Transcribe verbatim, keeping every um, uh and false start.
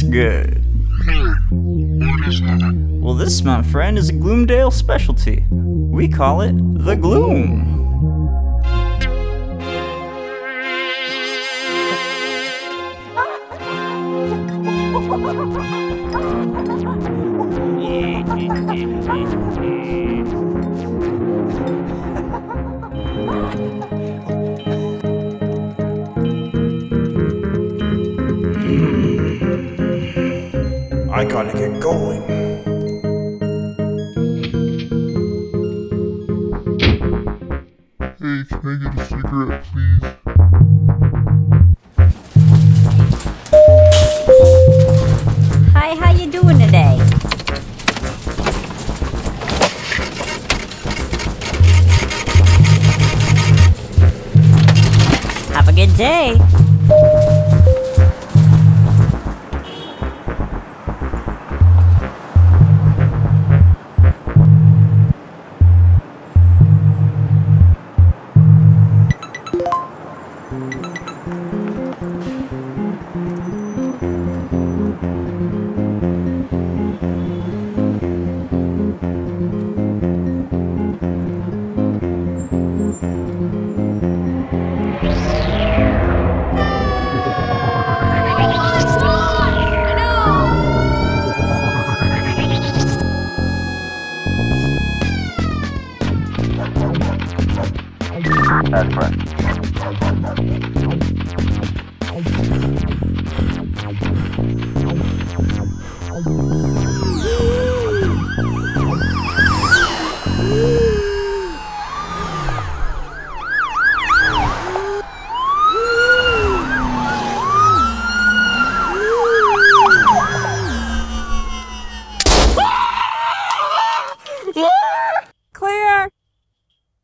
That's good. Well, this, my friend, is a Gloomdale specialty. We call it the Gloom. I gotta get going. Hey, can I get a cigarette, please? Hi, how you doing today? Have a good day. That's correct.